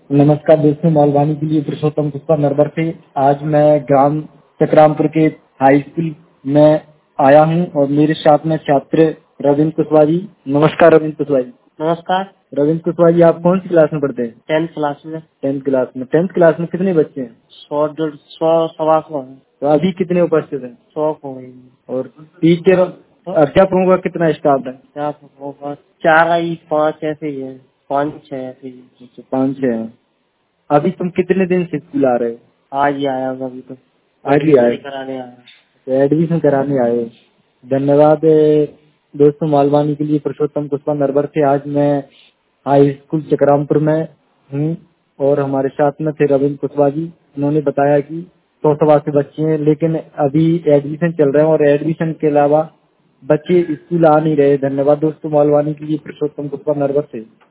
नमस्कार दोस्तों, मालवानी के लिए पुरुषोत्तम पुष्पा नरवर से। आज मैं ग्राम चक्रामपुर के हाई स्कूल में आया हूं और मेरे साथ में छात्र रविंद्र कुशवाहा जी। नमस्कार रविंद्र कुशवाहा जी। नमस्कार। रविंद्र कुशवाहा जी, आप कौन सी क्लास में पढ़ते हैं? 10th क्लास में। 10th क्लास में। 10th क्लास में कितने बच्चे हैं? 100 सवा 100 है। तो अभी कितने उपस्थित हैं? 100 हो गई। और टीचर अध्यापकों का कितना स्टाफ है? क्या होगा? 4 आई 5 ऐसे ही है, 5-6 ऐसे ही। 5-6 हैं। अभी तुम कितने दिन से स्कूल आ रहे हो? आज ही आया हूँ अभी तो। आज ही आए? कराने आया। तो एडमिशन कराने आए हो। धन्यवाद दोस्तों, मालवानी के लिए पुरुषोत्तम पुष्पा नरवर थे। आज मैं हाई स्कूल चक्रामपुर में हूँ और हमारे साथ में थे रविंद्र कुशवाहा जी। उन्होंने बताया कि 100 से बच्चे हैं, लेकिन अभी एडमिशन चल रहे हैं और एडमिशन के अलावा बच्चे स्कूल आ नहीं रहे। धन्यवाद दोस्तों, मालवानी के लिए पुरुषोत्तम पुष्पा नरवर से।